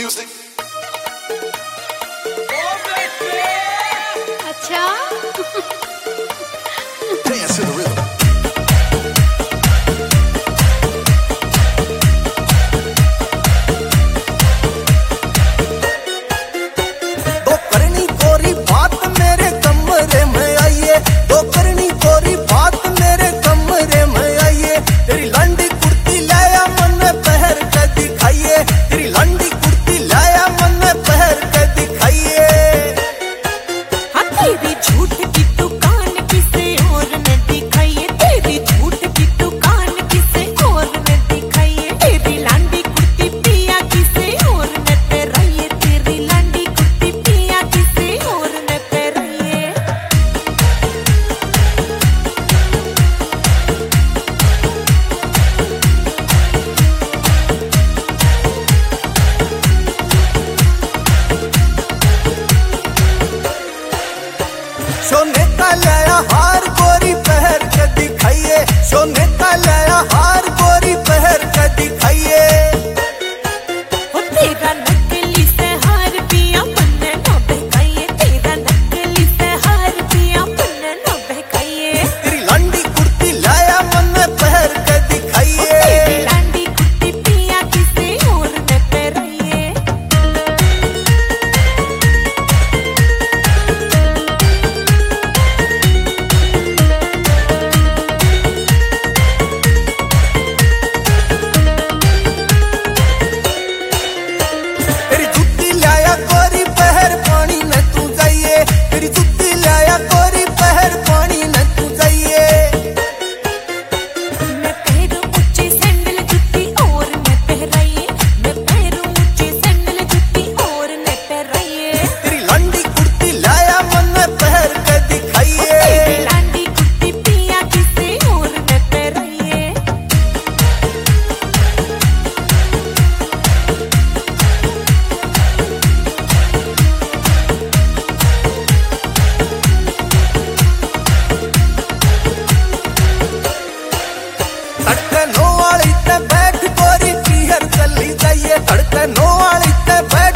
music. अच्छा Dance to the rhythm. दो करनी कोरी बात मेरे कमरे में आइए, दो करनी कोरी बात मेरे कमरे में आइए। तेरी लंडी कुर्ती लाया मन पहर के दिखाइए, तेरी लंडी कुर्ती लाया मन पहर के दिखाइए। हाँ तेरी झूठ की दुकान किसे और न दिखाइए, तेरी झूठ की दुकान किसे और न दिखाइए। तेरी लांडी कुर्ती पिया किसे और न पहराइए, तेरी लांडी कुर्ती पिया किसे और न पहराइए। सोने का लाया हार गोरी पहर के दिखाइए, सोने का लाया हार गोरी पहर के दिखाइए। ओ तेरा नकली से हार पिया मन न बहकाइए, तेरा नकली से हार पिया मन न बहकाइए। तेरी लंडी कुर्ती लाया मन पहर के दिखाइए। तेरी लांडी कुर्ती पिया किसे और न पहराइए। तेरी जुत्ती लाया गोरी पहर पानी में तू जाइए, तेरी जुत्ती लाया गोरी पहर पानी में तू जाइए। मैं पैरों ऊंची सैंडल जुत्ती और न पहराइए, मैं पैरों ऊंची सैंडल जुत्ती और न पहराइए। तेरी लंडी कुर्ती लाया मन पहर के दिखाइए। तेरी लांडी कुर्ती पिया किसे और न पहराइए। तड़के नो वाली ते बैठ गोरी पीहर चली जाइए, तड़के नो वाली ते बैठ